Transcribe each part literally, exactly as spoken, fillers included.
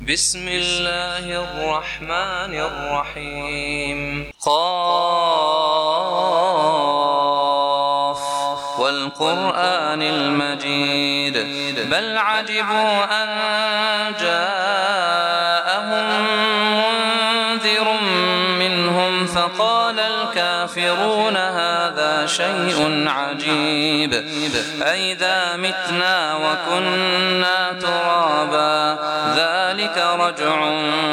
بسم الله الرحمن الرحيم. قاف والقرآن المجيد بل عجبوا أن جاءهم منذر منهم فقال الكافرون هذا شيء عجيب أئذا متنا وكنا ترابا ذلك رجع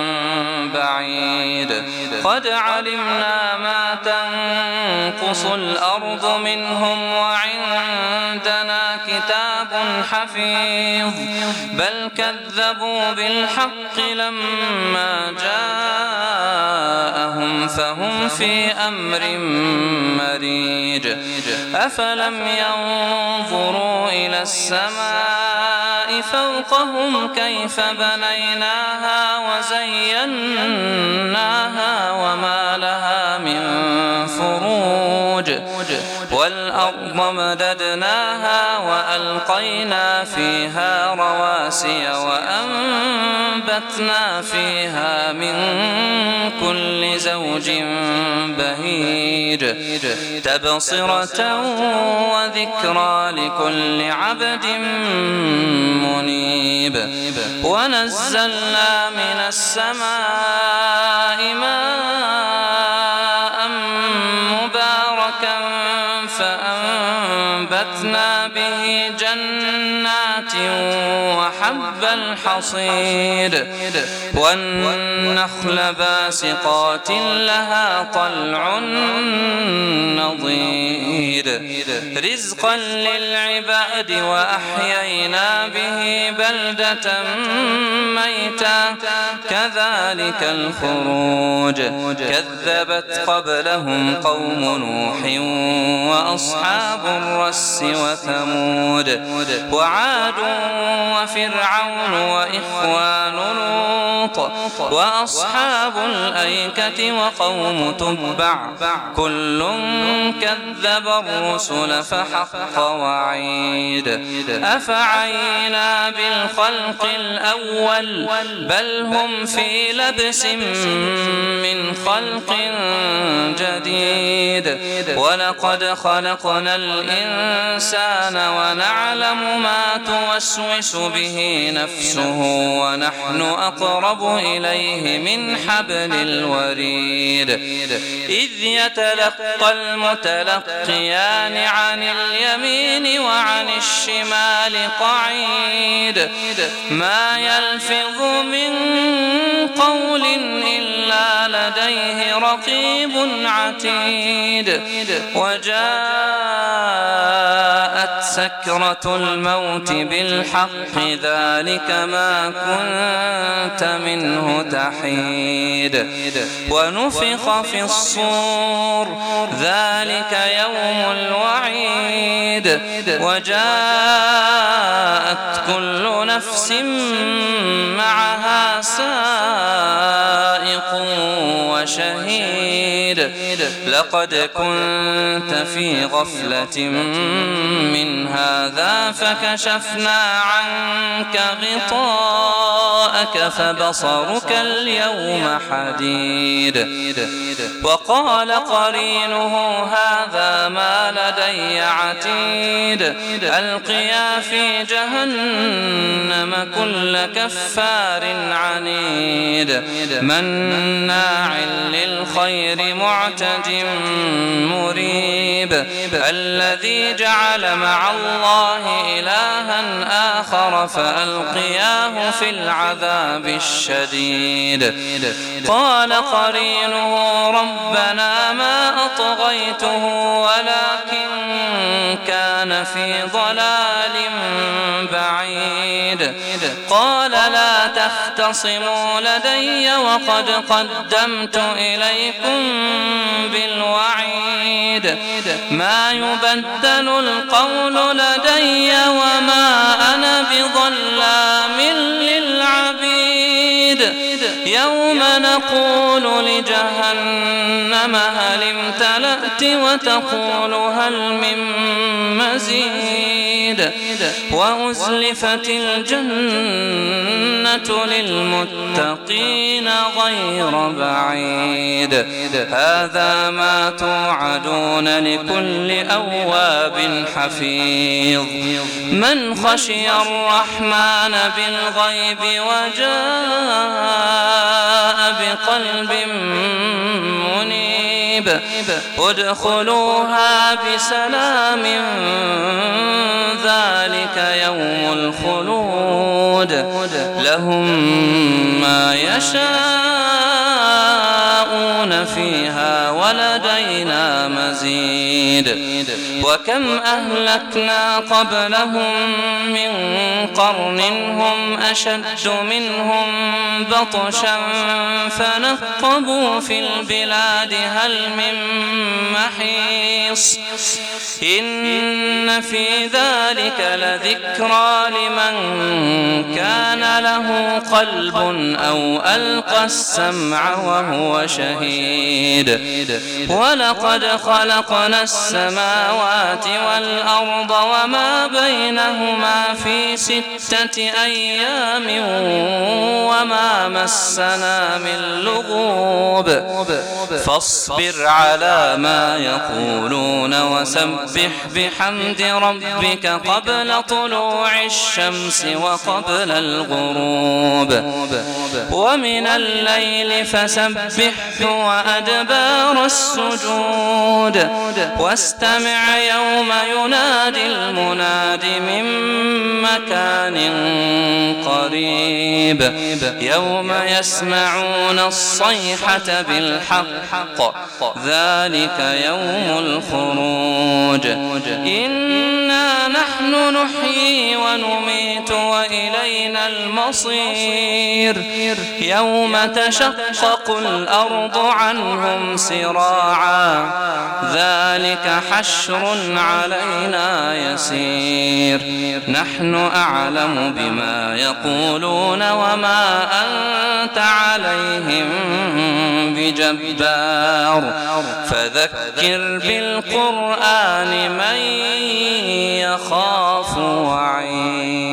بعيد قد علمنا ما تنقص الأرض منهم وعندنا كتاب حفيظ بل كذبوا بالحق لما جاءهم فهم في أمر مريج أفلم ينظروا إلى السماء فوقهم كيف بنيناها وزيناها وما لها من فروج والأرض مددناها وألقينا فيها رواسي وأنبتنا فيها من كل زوج بهيج تبصرة وذكرى لكل عبد منيب ونزلنا من السماء ماء مباركا فأنبتنا به جنات وحب الحصيد والنخل باسقات لها طلع نضيد رزقا للعباد وأحيينا به بلدة ميتا كذلك الخروج كذبت قبلهم قوم نوح وأصحاب الرس وثمود وعاد وفرعون وإخوان لوط وأصحاب الأيكة وقوم تبع كل كذب الرسل فحق وعيد أفعينا بالخلق الأول بل هم في لبس من خلق جديد ولقد خلقنا الإنسان ونعلم ما توسوس به نفسه ونحن أقرب إليه من حبل الوريد إذ يتلقى المتلقيان عن اليمين وعن الشمال قعيد ما يلفظ من قول إلا لديه رقيب عتيد وجاءت سكرة الموت بالحق ذلك ما كنت منه تحيد ونفخ في الصور ذلك يوم الوعيد وجاءت كل نفس معها سائق وشهيد لقد كنت في غفلة من هذا فكشفنا عنك غطاءك فبصرك اليوم حديد وقال قرينه هذا ما لدي عتيد ألقيا في جهنم كل كفار عنيد مناع للخير معتد مريب الذي جعل مع الله إلها آخر فألقياه في العذاب الشديد قال قرينه ربنا ما أطغيته ولكن كان في ضلال بعيد قال لا تختصموا لدي وقد قدمت إليكم بالوعيد ما يبدل القول لدي وما أنا بظلام للعبيد يوم نقول لجهنم هل امتلأت وتقول هل من مزيد وأزلفت الجنة للمتقين غير بعيد هذا ما توعدون لكل أواب حفيظ من خشي الرحمن بالغيب وجاء بقلب منيب ادخلوها بسلام ذلك يوم الخلود لهم ما يشاءون فيها ولدينا مزيد وكم أهلكنا قبلهم من قرن هم أشد منهم بطشا فنقبوا في البلاد هل من محيص إن في ذلك لذكرى لمن كان له قلب أو ألقى السمع وهو شهيد ولقد خلقنا السماوات والأرض وما بينهما في ستة أيام وما مسنا من لغوب فاصبر على ما يقولون وسبح بحمد ربك قبل طلوع الشمس وقبل الغروب ومن الليل فسبحه وأدبار السجود واستمع يوم ينادي المناد من مكان قريب يوم يسمعون الصيحة بالحق ذلك يوم الخروج إنا نحن نحيي ونميت وإلينا المصير يوم تشقق الأرض عنهم سراعا ذلك حشر علينا يسير نحن أعلم بما يقولون وما أنت عليهم بجبار فذكر بالقرآن من يخاف وعيد.